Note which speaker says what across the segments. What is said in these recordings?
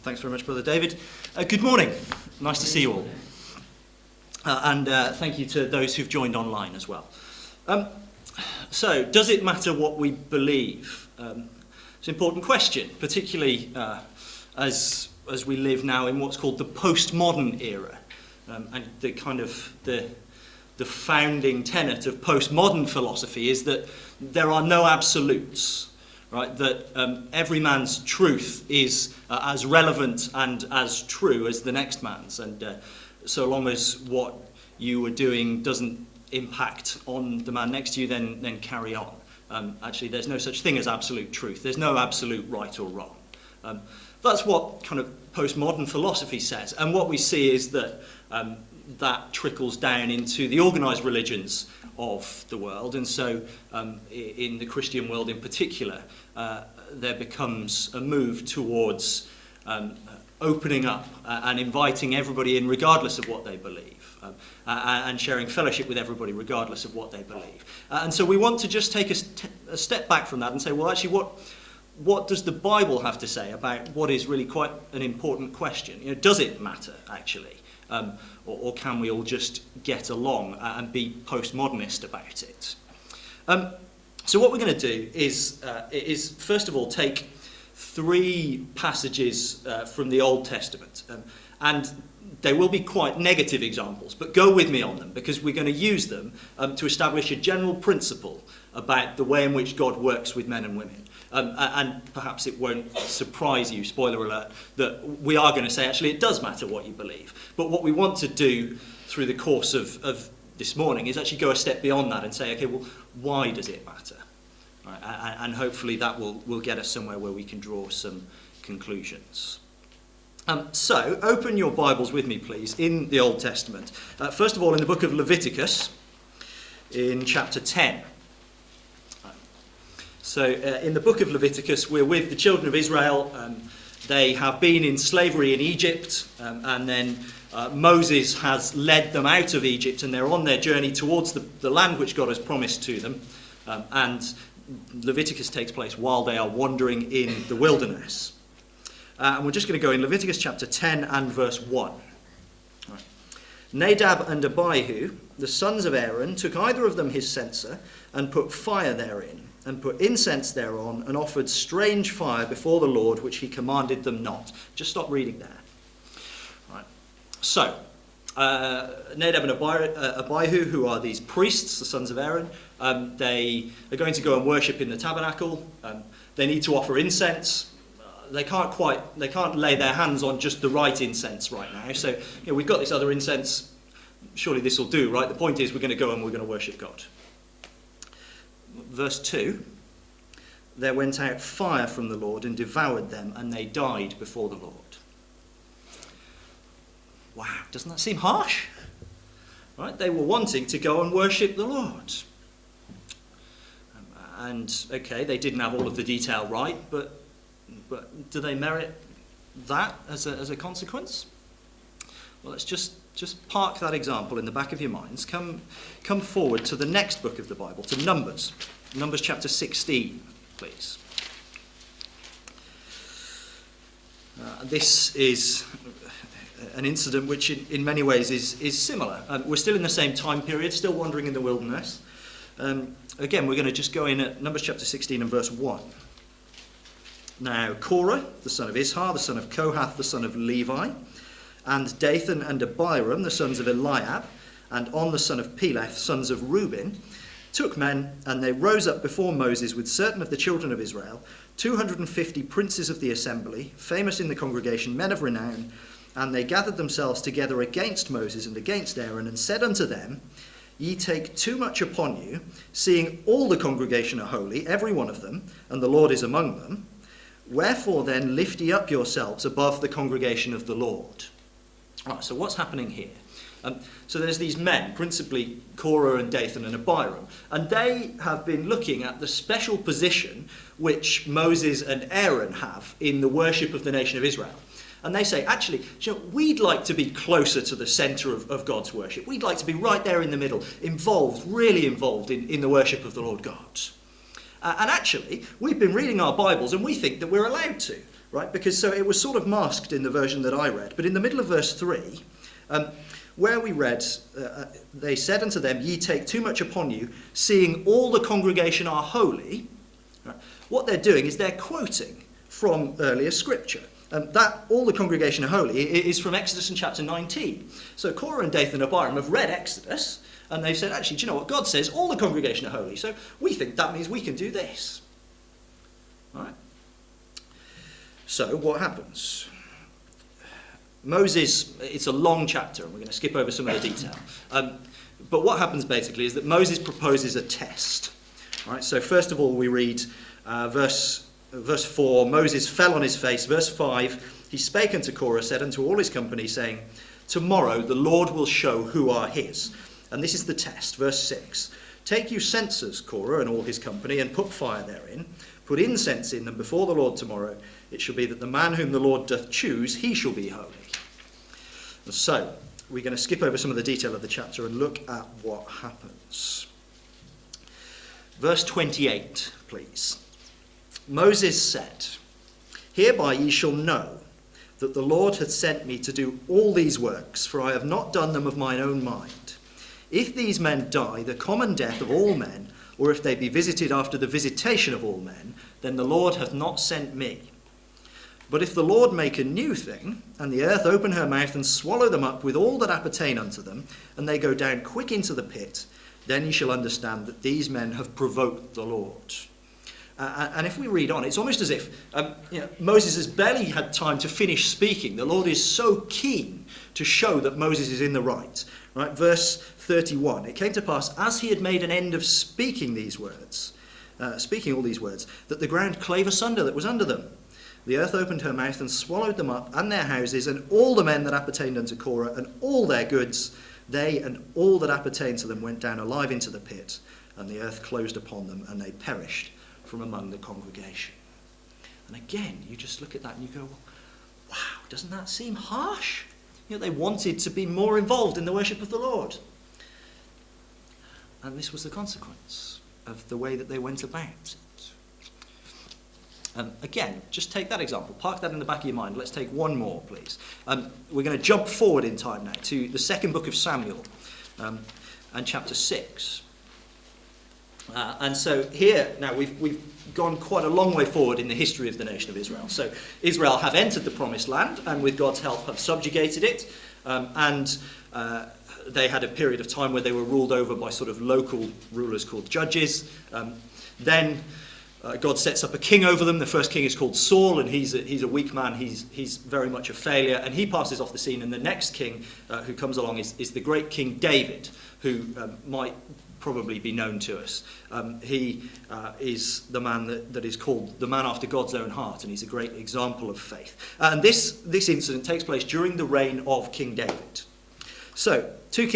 Speaker 1: Thanks very much, Brother David. Good morning. Nice to see you all. And thank you to those who've joined online as well. So, does it matter what we believe? It's an important question, particularly as we live now in what's called the postmodern era. And the kind of the founding tenet of postmodern philosophy is that there are no absolutes. Right, that every man's truth is as relevant and as true as the next man's, and so long as what you were doing doesn't impact on the man next to you, then carry on. Actually, there's no such thing as absolute truth. There's no absolute right or wrong. That's what kind of postmodern philosophy says, and what we see is that that trickles down into the organised religions of the world, and so in the Christian world in particular, there becomes a move towards opening up and inviting everybody in regardless of what they believe, and sharing fellowship with everybody regardless of what they believe. And so we want to just take a step back from that and say, well, actually, what does the Bible have to say about what is really quite an important question? You know, does it matter, actually? Or can we all just get along and be postmodernist about it? So what we're going to do is first of all take three passages from the Old Testament, and they will be quite negative examples, but go with me on them because we're going to use them to establish a general principle about the way in which God works with men and women. And perhaps it won't surprise you, spoiler alert, that we are going to say actually it does matter what you believe. But what we want to do through the course of this morning is actually go a step beyond that and say, okay, well, why does it matter? Right, and hopefully that will get us somewhere where we can draw some conclusions. So open your Bibles with me, please, in the Old Testament. First of all, in the book of Leviticus, in chapter 10. So in the book of Leviticus, we're with the children of Israel. They have been in slavery in Egypt, and then Moses has led them out of Egypt, and they're on their journey towards the land which God has promised to them. And Leviticus takes place while they are wandering in the wilderness. And we're just going to go in Leviticus chapter 10 and verse 1. Right. Nadab and Abihu, the sons of Aaron, took either of them his censer and put fire therein, and put incense thereon, and offered strange fire before the Lord, which he commanded them not. Just stop reading there. Right. So, Nadab and Abihu, who are these priests, the sons of Aaron, they are going to go and worship in the tabernacle. They need to offer incense. They can't lay their hands on just the right incense right now. So, you know, we've got this other incense. Surely this will do, right? The point is we're going to go and we're going to worship God. Verse 2, there went out fire from the Lord and devoured them, and they died before the Lord. Wow, doesn't that seem harsh? Right? They were wanting to go and worship the Lord. And, okay, they didn't have all of the detail right, but do they merit that as a consequence? Well, let's just park that example in the back of your minds. Come forward to the next book of the Bible, to Numbers. Numbers chapter 16, please. This is an incident which in many ways is similar. We're still in the same time period, still wandering in the wilderness. Again, we're going to just go in at Numbers chapter 16 and verse 1. Now, Korah, the son of Ishar, the son of Kohath, the son of Levi, and Dathan and Abiram, the sons of Eliab, and On, the son of Peleth, sons of Reuben, took men, and they rose up before Moses with certain of the children of Israel, 250 princes of the assembly, famous in the congregation, men of renown, and they gathered themselves together against Moses and against Aaron, and said unto them, Ye take too much upon you, seeing all the congregation are holy, every one of them, and the Lord is among them. Wherefore then lift ye up yourselves above the congregation of the Lord. Right, so what's happening here? So there's these men, principally Korah and Dathan and Abiram, and they have been looking at the special position which Moses and Aaron have in the worship of the nation of Israel. And they say, actually, you know, we'd like to be closer to the centre of God's worship. We'd like to be right there in the middle, really involved in the worship of the Lord God. And actually, we've been reading our Bibles and we think that we're allowed to. right? Because so it was sort of masked in the version that I read. But in the middle of verse 3, where we read, they said unto them, ye take too much upon you, seeing all the congregation are holy. Right? What they're doing is they're quoting from earlier scripture. That all the congregation are holy is from Exodus in chapter 19. So Korah and Dathan and Abiram have read Exodus, and they've said, actually, do you know what? God says all the congregation are holy, so we think that means we can do this. All right? So what happens? Moses, it's a long chapter, and we're going to skip over some of the detail. But what happens basically is that Moses proposes a test. All right? So first of all, we read verse 4, Moses fell on his face. Verse 5, he spake unto Korah, said unto all his company, saying, tomorrow the Lord will show who are his. And this is the test. Verse 6, take you censers, Korah and all his company, and put fire therein. Put incense in them before the Lord tomorrow. It shall be that the man whom the Lord doth choose, he shall be holy. And so, we're going to skip over some of the detail of the chapter and look at what happens. Verse 28, please. Moses said, hereby ye shall know that the Lord hath sent me to do all these works, for I have not done them of mine own mind. If these men die the common death of all men, or if they be visited after the visitation of all men, then the Lord hath not sent me. But if the Lord make a new thing, and the earth open her mouth and swallow them up with all that appertain unto them, and they go down quick into the pit, then ye shall understand that these men have provoked the Lord. And if we read on, it's almost as if Moses has barely had time to finish speaking. The Lord is so keen to show that Moses is in the right. Right? Verse 31, it came to pass, as he had made an end of speaking these words, speaking all these words, that the ground clave asunder that was under them. The earth opened her mouth and swallowed them up, and their houses, and all the men that appertained unto Korah, and all their goods. They and all that appertained to them went down alive into the pit, and the earth closed upon them, and they perished from among the congregation. And again, you just look at that and you go, wow, doesn't that seem harsh? They wanted to be more involved in the worship of the Lord. And this was the consequence of the way that they went about it. Again, just take that example. Park that in the back of your mind. Let's take one more, please. We're going to jump forward in time now to the second book of Samuel and chapter 6. And so here, now we've gone quite a long way forward in the history of the nation of Israel. So Israel have entered the promised land and with God's help have subjugated it. And they had a period of time where they were ruled over by sort of local rulers called judges. Then God sets up a king over them. The first king is called Saul, and he's a weak man. He's very much a failure, and he passes off the scene. And the next king who comes along is the great King David, who might probably be known to us. He is the man that is called the man after God's own heart, and he's a great example of faith. And this incident takes place during the reign of King David. So, 2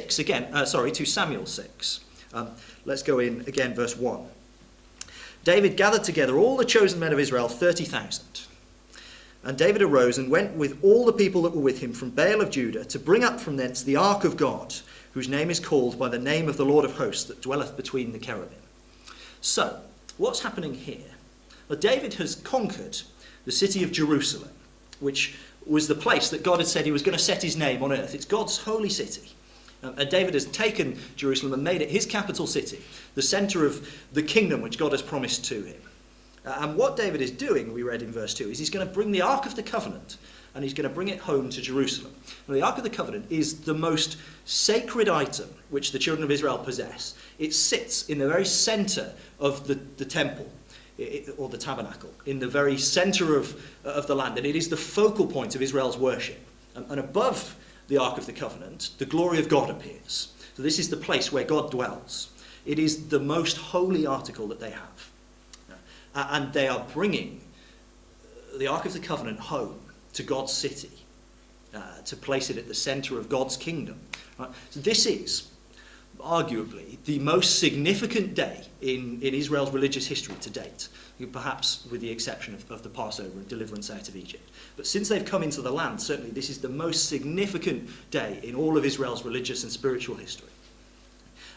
Speaker 1: Samuel 6. Let's go in again, verse 1. David gathered together all the chosen men of Israel, 30,000. And David arose and went with all the people that were with him from Baal of Judah to bring up from thence the ark of God, whose name is called by the name of the Lord of hosts that dwelleth between the cherubim. So, what's happening here? Well, David has conquered the city of Jerusalem, which was the place that God had said he was going to set his name on earth. It's God's holy city. And David has taken Jerusalem and made it his capital city, the centre of the kingdom which God has promised to him. And what David is doing, we read in verse 2, is he's going to bring the Ark of the Covenant, and he's going to bring it home to Jerusalem. Now, the Ark of the Covenant is the most sacred item which the children of Israel possess. It sits in the very centre of the temple, or the tabernacle, in the very centre of the land, and it is the focal point of Israel's worship. And above the Ark of the Covenant, the glory of God appears. So this is the place where God dwells. It is the most holy article that they have. And they are bringing the Ark of the Covenant home to God's city, to place it at the centre of God's kingdom. Right? So this is arguably the most significant day in Israel's religious history to date, perhaps with the exception of the Passover and deliverance out of Egypt. But since they've come into the land, certainly this is the most significant day in all of Israel's religious and spiritual history.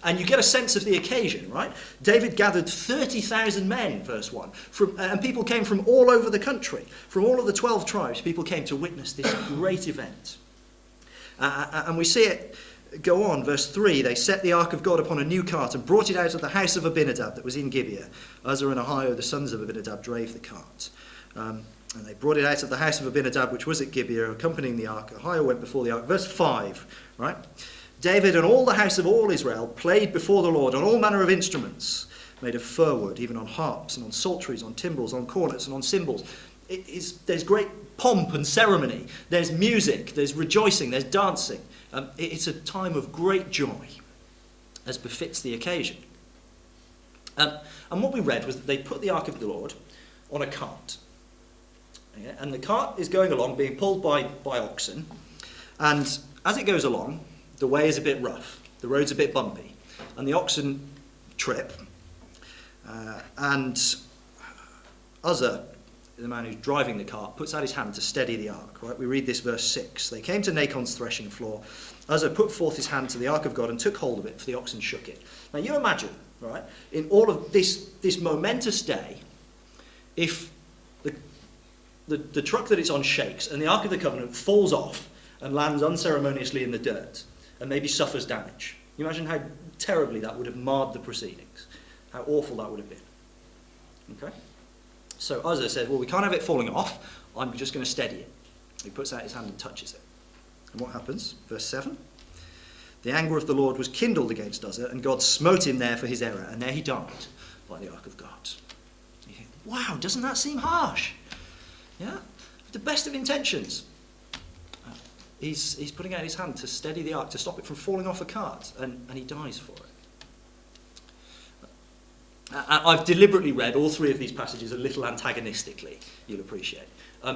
Speaker 1: And you get a sense of the occasion, right? David gathered 30,000 men, verse 1, and people came from all over the country. From all of the 12 tribes, people came to witness this great event. And we see it go on, verse 3. They set the ark of God upon a new cart and brought it out of the house of Abinadab that was in Gibeah. Uzzah and Ahio, the sons of Abinadab, drave the cart. And they brought it out of the house of Abinadab, which was at Gibeah, accompanying the ark. Ahio went before the ark. Verse 5, right? David and all the house of all Israel played before the Lord on all manner of instruments made of fir wood, even on harps and on psalteries, on timbrels, on cornets and on cymbals. There's great pomp and ceremony. There's music, there's rejoicing, there's dancing. It's a time of great joy, as befits the occasion. And what we read was that they put the ark of the Lord on a cart. Okay? And the cart is going along, being pulled by oxen. And as it goes along, the way is a bit rough, the road's a bit bumpy, and the oxen trip. And Uzzah, the man who's driving the cart, puts out his hand to steady the ark. Right? We read this verse 6. They came to Nachon's threshing floor. Uzzah put forth his hand to the ark of God and took hold of it, for the oxen shook it. Now you imagine, right, in all of this momentous day, if the truck that it's on shakes and the Ark of the Covenant falls off and lands unceremoniously in the dirt, and maybe suffers damage. You imagine how terribly that would have marred the proceedings. How awful that would have been. Okay? So Uzzah said, well, we can't have it falling off. I'm just going to steady it. He puts out his hand and touches it. And what happens? Verse 7. The anger of the Lord was kindled against Uzzah, and God smote him there for his error. And there he died by the ark of God. You think, wow, doesn't that seem harsh? Yeah? The best of intentions. He's putting out his hand to steady the ark, to stop it from falling off a cart, and he dies for it. I've deliberately read all three of these passages a little antagonistically, you'll appreciate.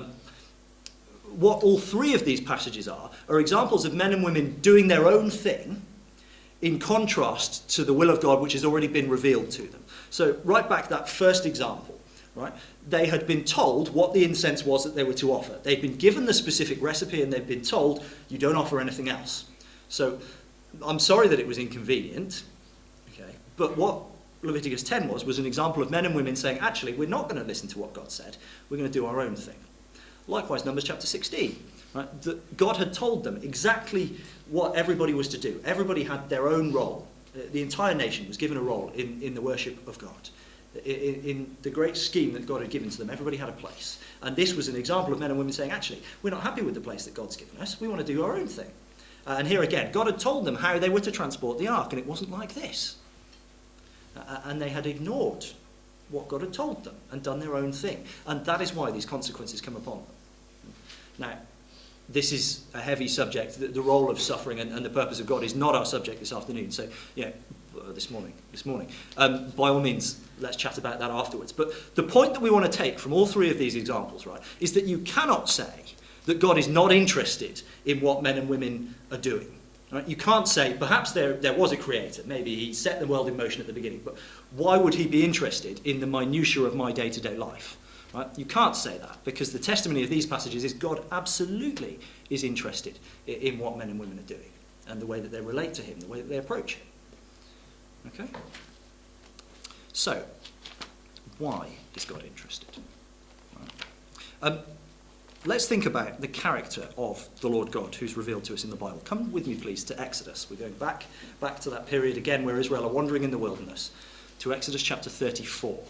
Speaker 1: What all three of these passages are examples of men and women doing their own thing in contrast to the will of God which has already been revealed to them. So right back that first example, right? They had been told what the incense was that they were to offer. They'd been given the specific recipe and they'd been told, you don't offer anything else. So I'm sorry that it was inconvenient, okay? But what Leviticus 10 was an example of men and women saying, actually, we're not going to listen to what God said. We're going to do our own thing. Likewise, Numbers chapter 16. Right? God had told them exactly what everybody was to do. Everybody had their own role. The entire nation was given a role in the worship of God. In the great scheme that God had given to them, everybody had a place. And this was an example of men and women saying, actually, we're not happy with the place that God's given us. We want to do our own thing. And here again, God had told them how they were to transport the ark, and it wasn't like this. And they had ignored what God had told them and done their own thing. And that is why these consequences come upon them. Now, this is a heavy subject. The role of suffering and the purpose of God is not our subject this afternoon. So, yeah, this morning. By all means, let's chat about that afterwards. But the point that we want to take from all three of these examples, right, is that you cannot say that God is not interested in what men and women are doing. Right? You can't say, perhaps there was a creator, maybe he set the world in motion at the beginning, but why would he be interested in the minutiae of my day-to-day life? Right? You can't say that, because the testimony of these passages is God absolutely is interested in what men and women are doing, and the way that they relate to him, the way that they approach him. Okay? So, why is God interested? Right. Let's think about the character of the Lord God who's revealed to us in the Bible. Come with me, please, to Exodus. We're going back to that period again where Israel are wandering in the wilderness, to Exodus chapter 34.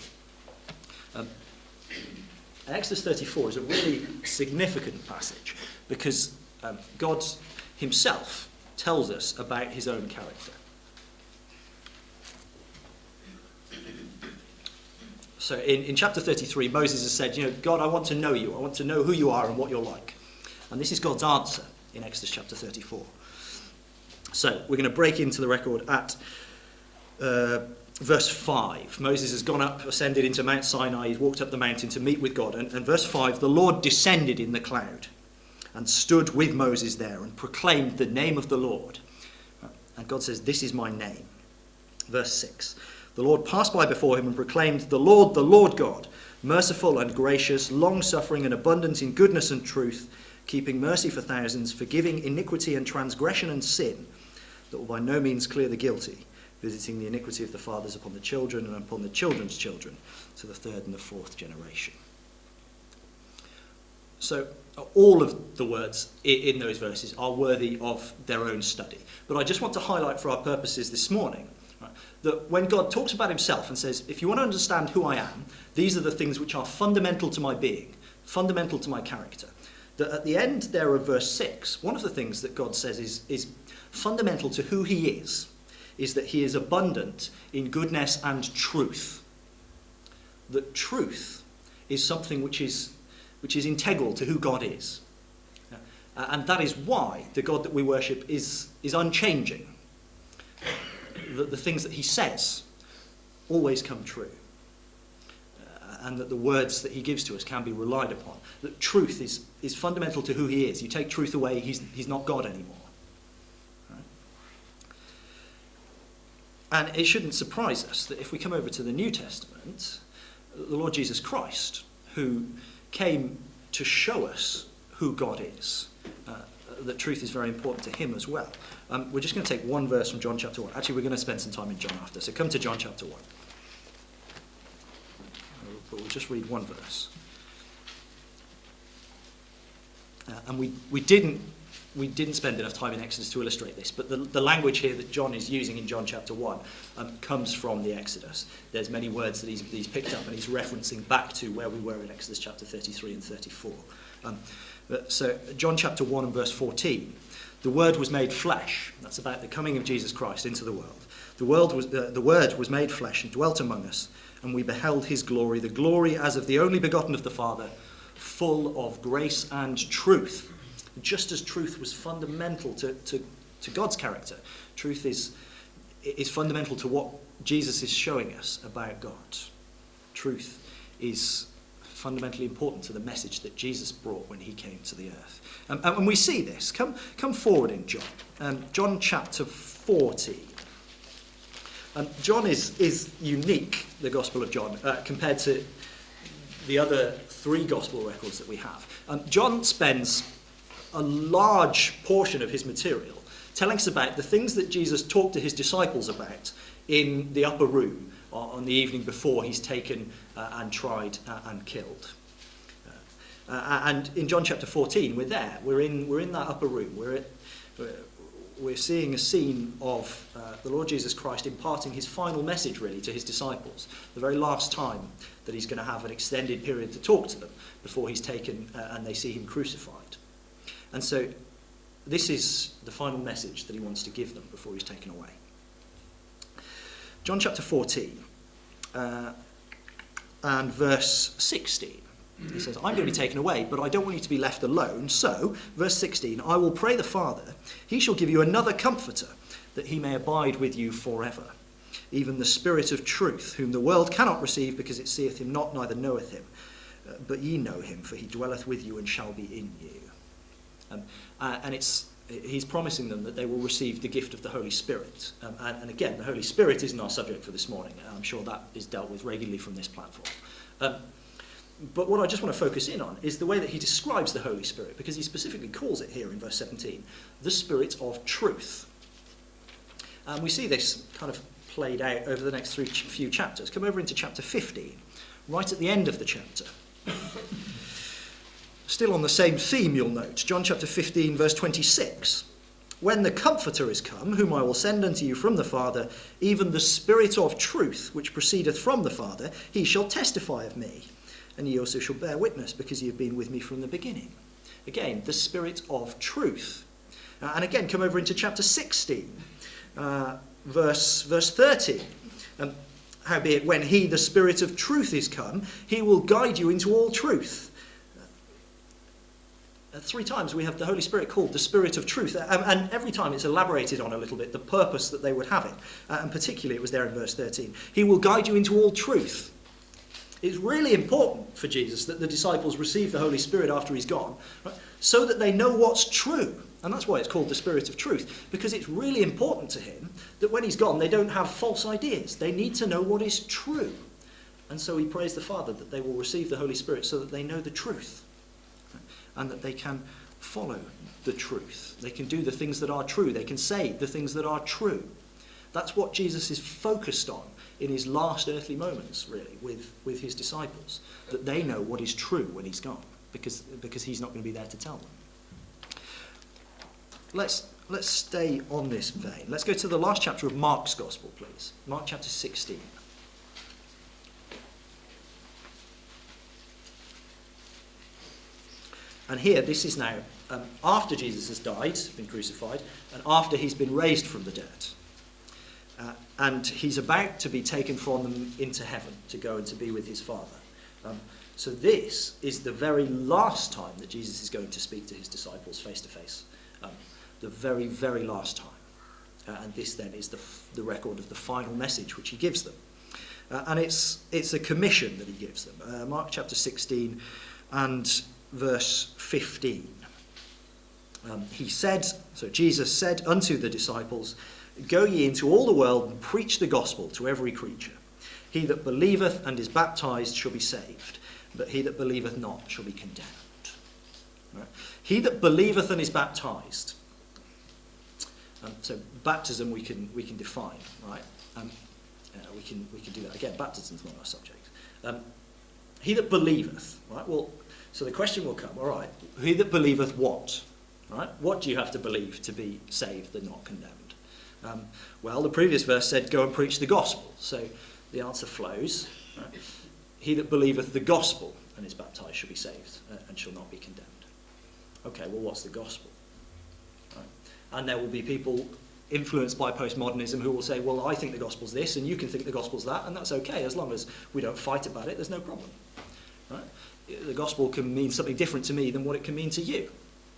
Speaker 1: Exodus 34 is a really significant passage because God himself tells us about his own character. So in chapter 33, Moses has said, God, I want to know you. I want to know who you are and what you're like. And this is God's answer in Exodus chapter 34. So we're going to break into the record at verse 5. Moses has gone up, ascended into Mount Sinai. He's walked up the mountain to meet with God. And verse 5, the Lord descended in the cloud and stood with Moses there and proclaimed the name of the Lord. And God says, this is my name. Verse 6. The Lord passed by before him and proclaimed, the Lord God, merciful and gracious, long-suffering and abundant in goodness and truth, keeping mercy for thousands, forgiving iniquity and transgression and sin, that will by no means clear the guilty, visiting the iniquity of the fathers upon the children and upon the children's children, to the third and the fourth generation. So all of the words in those verses are worthy of their own study. But I just want to highlight for our purposes this morning, right, that when God talks about himself and says, if you want to understand who I am, these are the things which are fundamental to my being, fundamental to my character. That at the end there of verse 6, one of the things that God says is fundamental to who he is that he is abundant in goodness and truth. That truth is something which is integral to who God is. And that is why the God that we worship is unchanging. That the things that he says always come true. And that the words that he gives to us can be relied upon. That truth is fundamental to who he is. You take truth away, he's not God anymore. Right? And it shouldn't surprise us that if we come over to the New Testament, the Lord Jesus Christ, who came to show us who God is, that truth is very important to him as well. We're just going to take one verse from John chapter 1. Actually, we're going to spend some time in John after, so come to John chapter 1. But we'll just read one verse. And we didn't spend enough time in Exodus to illustrate this, but the language here that John is using in John chapter 1 comes from the Exodus. There's many words that he's picked up, and he's referencing back to where we were in Exodus chapter 33 and 34. So John chapter 1 and verse 14, the Word was made flesh. That's about the coming of Jesus Christ into the world. The Word was made flesh and dwelt among us, and we beheld his glory, the glory as of the only begotten of the Father, full of grace and truth. Just as truth was fundamental to God's character, truth is fundamental to what Jesus is showing us about God. Truth is fundamentally important to the message that Jesus brought when he came to the earth. And we see this. Come forward in John. John chapter 40. John is unique, the Gospel of John, compared to the other three Gospel records that we have. John spends a large portion of his material telling us about the things that Jesus talked to his disciples about in the upper room on the evening before he's taken and tried and killed. And in John chapter 14, we're there. We're in that upper room. We're seeing a scene of the Lord Jesus Christ imparting his final message, really, to his disciples. The very last time that he's going to have an extended period to talk to them before he's taken and they see him crucified. And so this is the final message that he wants to give them before he's taken away. John chapter 14 and verse 16. He says, I'm going to be taken away, but I don't want you to be left alone. So, verse 16, I will pray the Father, he shall give you another comforter, that he may abide with you forever. Even the Spirit of truth, whom the world cannot receive, because it seeth him not, neither knoweth him. But ye know him, for he dwelleth with you and shall be in you. And he's promising them that they will receive the gift of the Holy Spirit. And again, the Holy Spirit isn't our subject for this morning. I'm sure that is dealt with regularly from this platform. But what I just want to focus in on is the way that he describes the Holy Spirit, because he specifically calls it here in verse 17, the Spirit of truth. And we see this kind of played out over the next few chapters. Come over into chapter 15, right at the end of the chapter. Still on the same theme, you'll note. John chapter 15, verse 26. When the Comforter is come, whom I will send unto you from the Father, even the Spirit of truth, which proceedeth from the Father, he shall testify of me. And ye also shall bear witness, because ye have been with me from the beginning. Again, the Spirit of truth. And again, come over into chapter 16, verse 30. Howbeit, when he, the Spirit of truth, is come, he will guide you into all truth. 3 times we have the Holy Spirit called the Spirit of truth. And every time it's elaborated on a little bit the purpose that they would have it. And particularly it was there in verse 13. He will guide you into all truth. It's really important for Jesus that the disciples receive the Holy Spirit after he's gone, right, so that they know what's true. And that's why it's called the Spirit of truth, because it's really important to him that when he's gone, they don't have false ideas. They need to know what is true. And so he prays the Father that they will receive the Holy Spirit so that they know the truth, right, and that they can follow the truth. They can do the things that are true. They can say the things that are true. That's what Jesus is focused on in his last earthly moments, really, with his disciples, that they know what is true when he's gone, because he's not going to be there to tell them. Let's stay on this vein. Let's go to the last chapter of Mark's Gospel, please. Mark chapter 16. And here, this is now after Jesus has died, been crucified, and after he's been raised from the dead. And he's about to be taken from them into heaven to go and to be with his Father. So this is the very last time that Jesus is going to speak to his disciples face to face. The very, very last time. And this then is the record of the final message which he gives them. And it's a commission that he gives them. Mark chapter 16 and verse 15. He said, so Jesus said unto the disciples, Go ye into all the world and preach the gospel to every creature. He that believeth and is baptized shall be saved, but he that believeth not shall be condemned. Right? He that believeth and is baptized. So baptism we can define, right? We can do that again. Baptism's not our subject. He that believeth, right? Well, so the question will come. All right, he that believeth what? Right? What do you have to believe to be saved and not condemned? Well, the previous verse said, "Go and preach the gospel." So the answer flows. Right? He that believeth the gospel and is baptized shall be saved and shall not be condemned. Okay, well, what's the gospel? Right? And there will be people influenced by postmodernism who will say, well, I think the gospel's this and you can think the gospel's that, and that's okay as long as we don't fight about it, there's no problem. Right? The gospel can mean something different to me than what it can mean to you.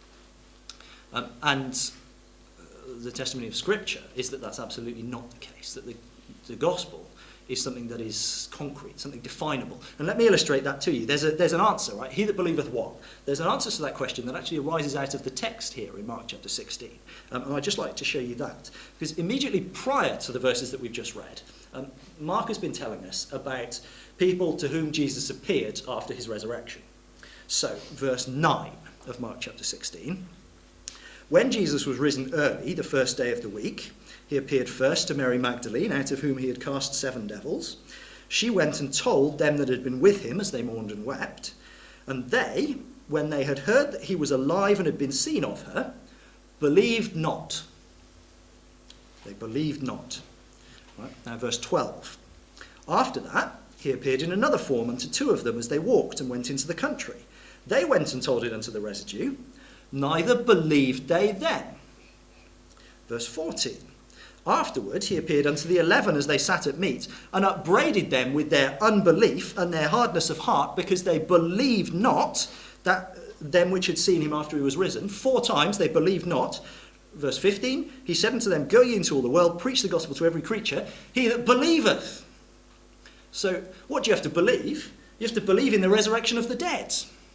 Speaker 1: And the testimony of Scripture is that that's absolutely not the case, that the gospel is something that is concrete, something definable. And let me illustrate that to you. There's an answer, right? He that believeth what? There's an answer to that question that actually arises out of the text here in Mark chapter 16. And I'd just like to show you that. Because immediately prior to the verses that we've just read, Mark has been telling us about people to whom Jesus appeared after his resurrection. So, verse 9 of Mark chapter 16. When Jesus was risen early, the first day of the week, he appeared first to Mary Magdalene, out of whom he had cast 7 devils. She went and told them that had been with him as they mourned and wept. And they, when they had heard that he was alive and had been seen of her, believed not. They believed not. Right, now verse 12. After that, he appeared in another form unto 2 of them as they walked and went into the country. They went and told it unto the residue. Neither believed they then. Verse 14. Afterward he appeared unto the 11 as they sat at meat, and upbraided them with their unbelief and their hardness of heart, because they believed not that them which had seen him after he was risen. 4 times they believed not. Verse 15, he said unto them, Go ye into all the world, preach the gospel to every creature, he that believeth. So what do you have to believe? You have to believe in the resurrection of the dead.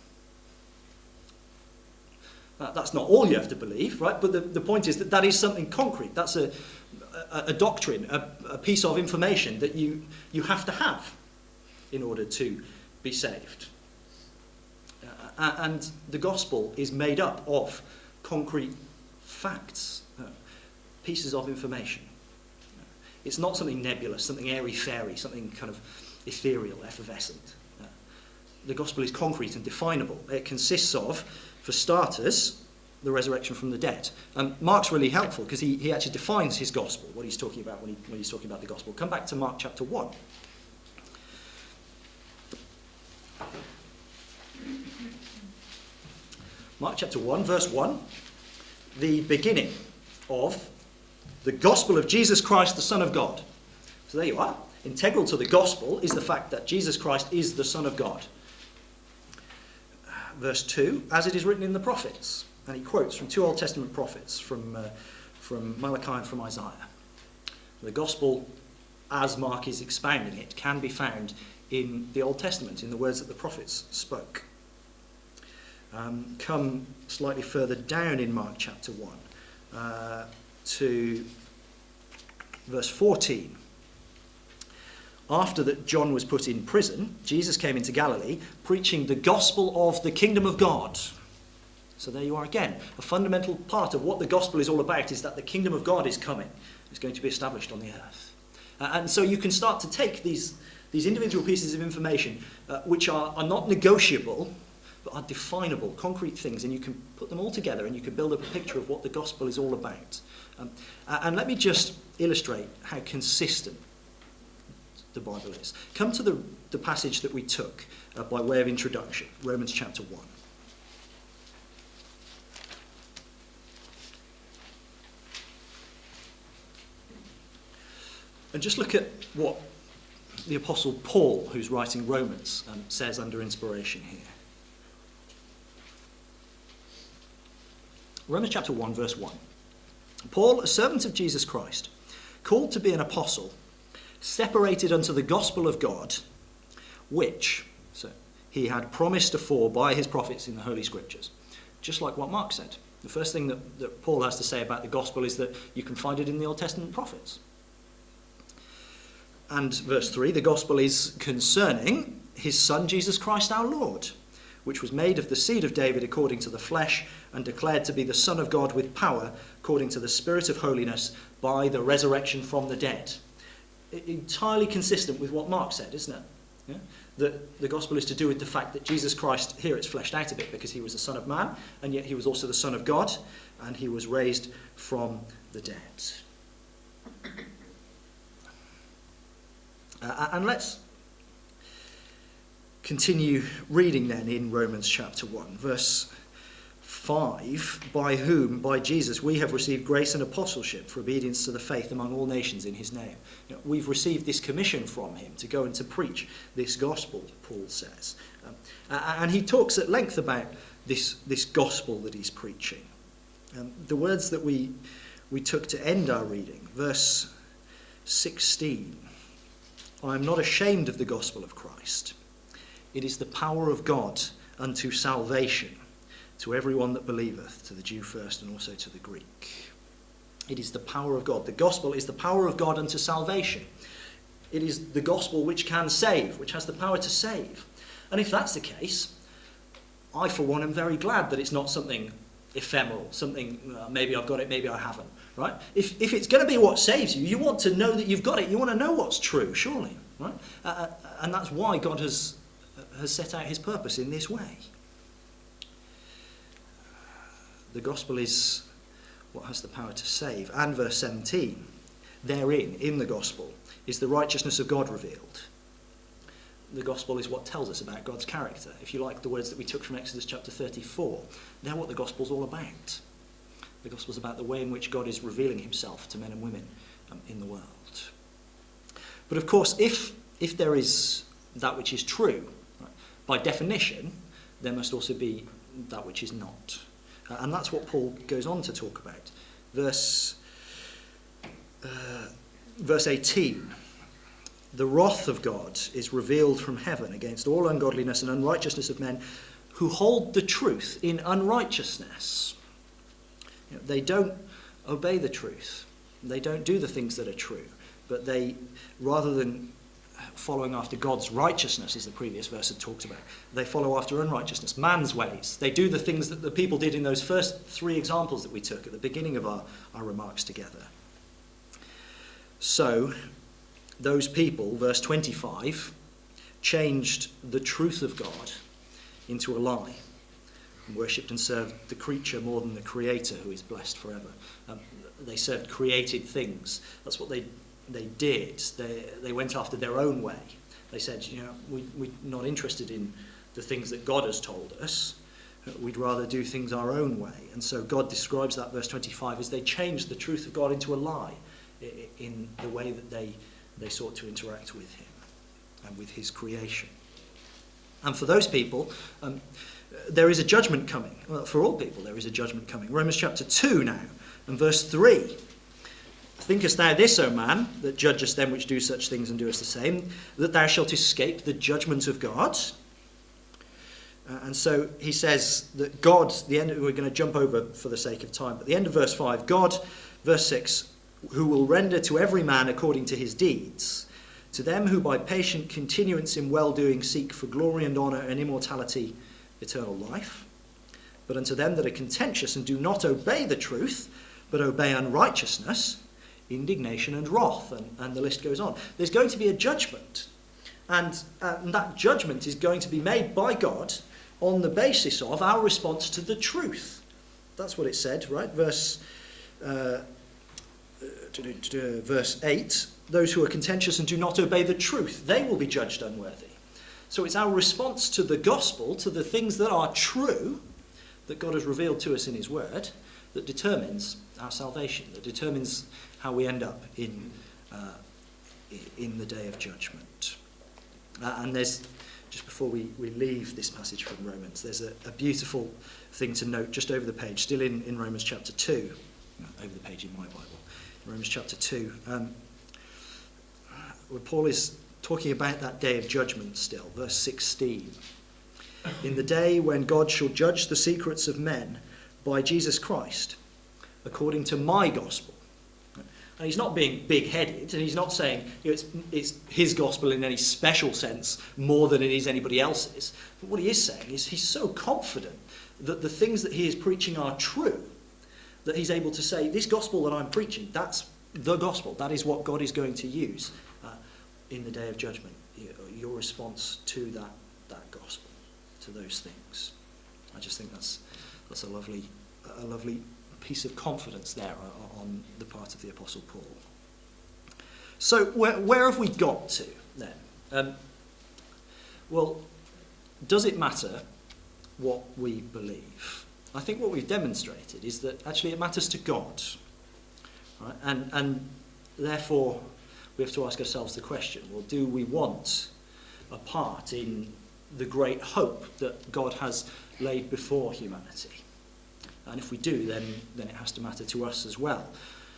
Speaker 1: That's not all you have to believe, right? But the point is that is something concrete. That's a doctrine, a piece of information that you have to have in order to be saved. And the gospel is made up of concrete facts, pieces of information. It's not something nebulous, something airy-fairy, something kind of ethereal, effervescent. The gospel is concrete and definable. It consists of, for starters, the resurrection from the dead. Mark's really helpful because he actually defines his gospel, what he's talking about when he's talking about the gospel. Come back to Mark chapter 1. Mark chapter 1, verse 1. The beginning of the gospel of Jesus Christ, the Son of God. So there you are. Integral to the gospel is the fact that Jesus Christ is the Son of God. Verse 2, as it is written in the prophets. And he quotes from 2 Old Testament prophets, from Malachi and from Isaiah. The gospel, as Mark is expounding it, can be found in the Old Testament, in the words that the prophets spoke. Come slightly further down in Mark chapter 1 to verse 14. After that John was put in prison, Jesus came into Galilee preaching the gospel of the kingdom of God. So there you are again. A fundamental part of what the gospel is all about is that the kingdom of God is coming. is going to be established on the earth. And so you can start to take these individual pieces of information, which are not negotiable, but are definable, concrete things, and you can put them all together and you can build up a picture of what the gospel is all about. And let me just illustrate how consistent the Bible is. Come to the passage that we took by way of introduction, Romans chapter 1. And just look at what the Apostle Paul, who's writing Romans, says under inspiration here. Romans chapter 1, verse 1. Paul, a servant of Jesus Christ, called to be an apostle, separated unto the gospel of God, which he had promised afore by his prophets in the Holy Scriptures. Just like what Mark said. The first thing that Paul has to say about the gospel is that you can find it in the Old Testament prophets. And verse 3, the gospel is concerning his Son Jesus Christ our Lord, which was made of the seed of David according to the flesh, and declared to be the Son of God with power, according to the Spirit of holiness, by the resurrection from the dead. Entirely consistent with what Mark said, isn't it? Yeah? That the gospel is to do with the fact that Jesus Christ, here it's fleshed out a bit because he was the Son of Man, and yet he was also the Son of God, and he was raised from the dead. And let's continue reading then in Romans chapter 1, verse 5. By whom, by Jesus, we have received grace and apostleship for obedience to the faith among all nations in his name. You know, we've received this commission from him to go and to preach this gospel, Paul says. And he talks at length about this gospel that he's preaching. The words that we took to end our reading, verse 16. I am not ashamed of the gospel of Christ. It is the power of God unto salvation to everyone that believeth, to the Jew first and also to the Greek. It is the power of God. The gospel is the power of God unto salvation. It is the gospel which can save, which has the power to save. And if that's the case, I for one am very glad that it's not something ephemeral, something maybe I've got it, maybe I haven't. Right? If it's going to be what saves you, you want to know that you've got it. You want to know what's true, surely. Right? And that's why God has set out his purpose in this way. The gospel is what has the power to save. And verse 17, therein, in the gospel, is the righteousness of God revealed. The gospel is what tells us about God's character. If you like the words that we took from Exodus chapter 34, they're what the gospel's all about. The gospel's about the way in which God is revealing himself to men and women in the world. But of course, if there is that which is true, right, by definition, there must also be that which is not. And that's what Paul goes on to talk about. Verse 18. The wrath of God is revealed from heaven against all ungodliness and unrighteousness of men who hold the truth in unrighteousness. You know, they don't obey the truth. They don't do the things that are true. But they, rather than following after God's righteousness, as the previous verse had talked about, they follow after unrighteousness, man's ways. They do the things that the people did in those first three examples that we took at the beginning of our remarks together. So, those people, verse 25, changed the truth of God into a lie and worshipped and served the creature more than the Creator, who is blessed forever. They served created things. That's what they did. They went after their own way. They said, you know, we're not interested in the things that God has told us. We'd rather do things our own way. And so God describes that, verse 25, as they changed the truth of God into a lie in the way that they sought to interact with him and with his creation. And for those people, there is a judgment coming. Well, for all people, there is a judgment coming. Romans chapter 2 now, and verse 3. Thinkest thou this, O man, that judgest them which do such things and doest the same, that thou shalt escape the judgment of God? And so he says that God, the end, we're going to jump over for the sake of time, but the end of verse 5, God, verse 6, who will render to every man according to his deeds, to them who by patient continuance in well-doing seek for glory and honour and immortality, eternal life. But unto them that are contentious and do not obey the truth, but obey unrighteousness, indignation and wrath, and the list goes on. There's going to be a judgment, and that judgment is going to be made by God on the basis of our response to the truth. That's what it said, right? Verse 8, those who are contentious and do not obey the truth, they will be judged unworthy. So it's our response to the gospel, to the things that are true, that God has revealed to us in his word, that determines our salvation, that determines how we end up in the day of judgment. And there's, just before we leave this passage from Romans, there's a beautiful thing to note just over the page, still in Romans chapter 2, over the page in my Bible, Romans chapter 2, where Paul is talking about that day of judgment still, verse 16. In the day when God shall judge the secrets of men by Jesus Christ, according to my gospel. And he's not being big-headed, and he's not saying it's his gospel in any special sense more than it is anybody else's. But what he is saying is he's so confident that the things that he is preaching are true, that he's able to say, this gospel that I'm preaching, that's the gospel. That is what God is going to use in the day of judgment. Your response to that gospel, to those things. I just think that's a lovely piece of confidence there on the part of the Apostle Paul. So where have we got to then? Well, does it matter what we believe? I think what we've demonstrated is that actually it matters to God. Right? And therefore we have to ask ourselves the question, well, do we want a part in the great hope that God has laid before humanity? And if we do, then it has to matter to us as well.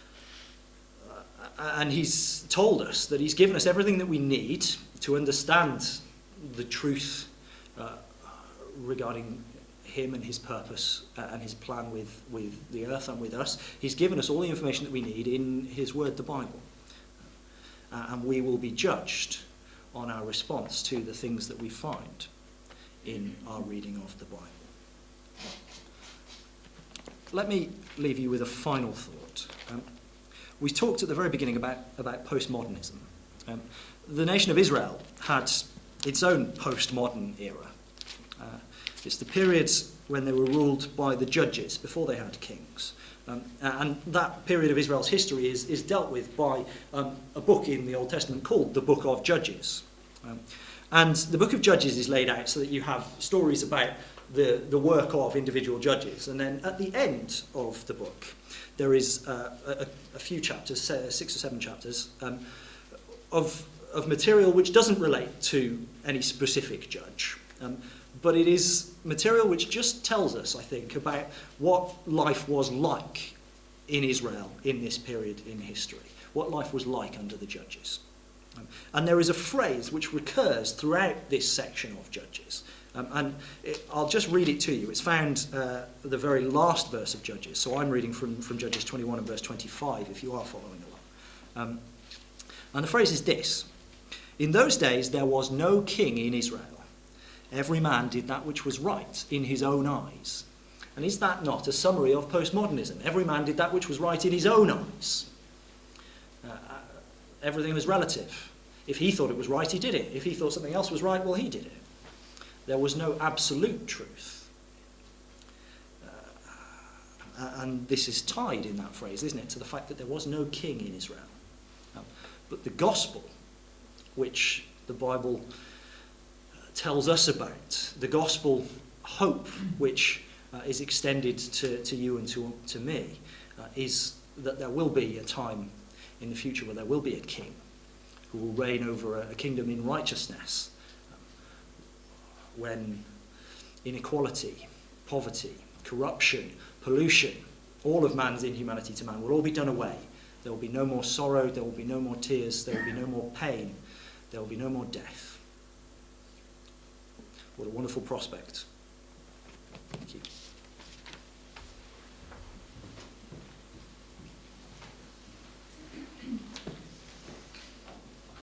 Speaker 1: And he's told us that he's given us everything that we need to understand the truth regarding him and his purpose and his plan with the earth and with us. He's given us all the information that we need in his word, the Bible. And we will be judged on our response to the things that we find in our reading of the Bible. Let me leave you with a final thought. We talked at the very beginning about postmodernism. The nation of Israel had its own postmodern era. It's the period when they were ruled by the judges, before they had kings. And that period of Israel's history is dealt with by a book in the Old Testament called the Book of Judges. And the Book of Judges is laid out so that you have stories about the work of individual judges. And then at the end of the book, there is a few chapters, 6 or 7 chapters, of material which doesn't relate to any specific judge. But it is material which just tells us, I think, about what life was like in Israel in this period in history, what life was like under the judges. And there is a phrase which recurs throughout this section of Judges. I'll just read it to you. It's found the very last verse of Judges. So I'm reading from Judges 21 and verse 25, if you are following along. And the phrase is this: in those days there was no king in Israel. Every man did that which was right in his own eyes. And is that not a summary of postmodernism? Every man did that which was right in his own eyes. Everything was relative. If he thought it was right, he did it. If he thought something else was right, well, he did it. There was no absolute truth. And this is tied in that phrase, isn't it, to the fact that there was no king in Israel. But the gospel, which the Bible tells us about, the gospel hope which is extended to you and to me, is that there will be a time in the future where there will be a king who will reign over a kingdom in righteousness, when inequality, poverty, corruption, pollution, all of man's inhumanity to man will all be done away. There will be no more sorrow, there will be no more tears, there will be no more pain, there will be no more death. What a wonderful prospect.